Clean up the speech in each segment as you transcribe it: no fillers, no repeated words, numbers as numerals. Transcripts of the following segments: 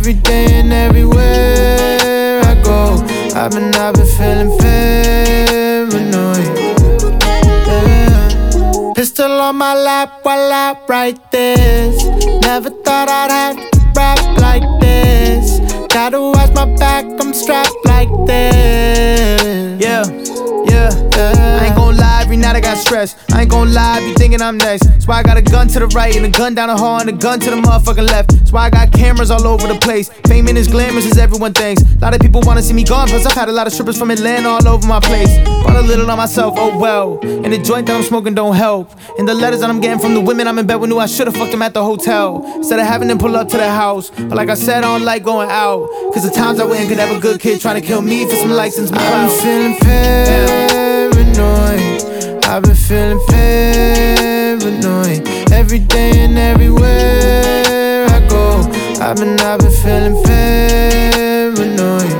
every day and everywhere I go. I've been feeling paranoid. Yeah. Pistol on my lap while I write this. Never thought I'd have to rap like this. Gotta watch my back, I'm strapped like this. Yeah. I ain't gon' lie, every night I got stress. I ain't gon' lie, I be thinking I'm next. That's why I got a gun to the right and a gun down the hall and a gun to the motherfucking left. That's why I got cameras all over the place. Fame ain't as glamorous as everyone thinks. A lot of people wanna see me gone, plus I've had a lot of strippers from Atlanta all over my place. Brought a little on myself, oh well. And the joint that I'm smoking don't help. And the letters that I'm getting from the women I'm in bed with knew I should've fucked them at the hotel instead of having them pull up to the house. But like I said, I don't like going out, cause the times I went could have a good kid trying to kill me for some likes and some clout. I've been feeling paranoid. I've been feeling paranoid. Every day and everywhere I go. I've been feeling paranoid.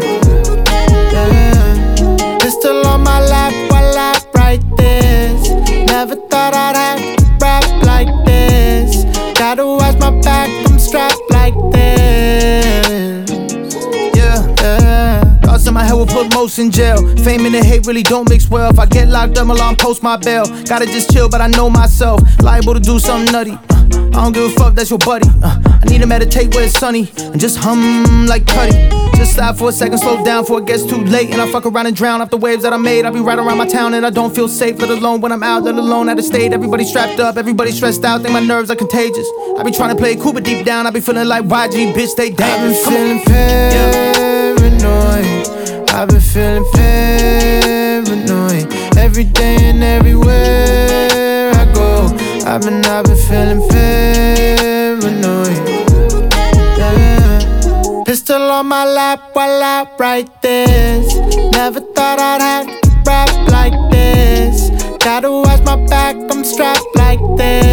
Yeah. Pistol on my lap while I write this. Never thought I'd have to rap like this. Gotta watch my back, I'm strapped like this. Yeah. Thoughts in my head will put most in jail. Fame and the hate really don't mix well. If I get locked up, I'll post my bail. Gotta just chill, but I know myself. Liable to do something nutty. I don't give a fuck, that's your buddy. I need to meditate where it's sunny and just hum like Cuddy. Just stop for a second, slow down before it gets too late. And I fuck around and drown off the waves that I made. I be right around my town and I don't feel safe, let alone when I'm out, let alone at the state. Everybody strapped up, everybody stressed out, think my nerves are contagious. I be trying to play it cool, but deep down I be feeling like YG, bitch, they dangerous. I've been feeling paranoid. I've been feeling paranoid. Every day and everywhere I go. I've been feeling paranoid. Yeah. Pistol on my lap while I write this. Never thought I'd have to rap like this. Gotta watch my back, I'm strapped like this.